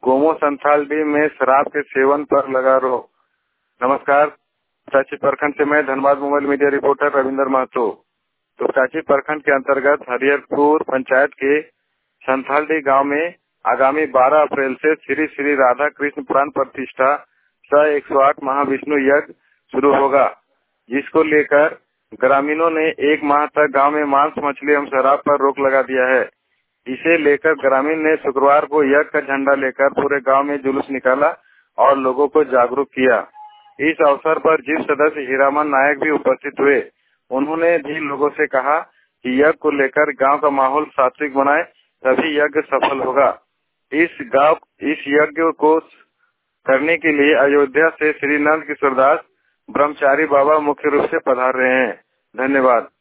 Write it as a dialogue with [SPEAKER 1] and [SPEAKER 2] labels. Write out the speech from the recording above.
[SPEAKER 1] गोमो संथालडी में शराब के सेवन पर लगा रोक। नमस्कार, सांची प्रखंड से मैं Dhanbad mobile media reporter Ravindra Mahto. तो सांची प्रखंड के अंतर्गत हरिहरपुर पंचायत के संथालडी गांव में आगामी 12 अप्रैल से श्री श्री राधा कृष्ण प्राण प्रतिष्ठा 108 महाविष्णु यज्ञ शुरू होगा, जिसको लेकर ग्रामीणों ने 1 माह तक गांव में मांस, मछली एवं शराब पर रोक लगा दिया है। इसे लेकर ग्रामीण ने शुक्रवार को यज्ञ का झंडा लेकर पूरे गांव में जुलूस निकाला और लोगों को जागरूक किया। इस अवसर पर जिप सदस्य हीरामन नायक भी उपस्थित हुए। उन्होंने भी लोगों से कहा कि यज्ञ को लेकर गांव का माहौल सात्विक बनाए, तभी यज्ञ सफल होगा। इस यज्ञ को करने के लिए अयोध्या से श्री नंद किशोर दास ब्रह्मचारी बाबा मुख्य रूप से पधार रहे हैं। धन्यवाद।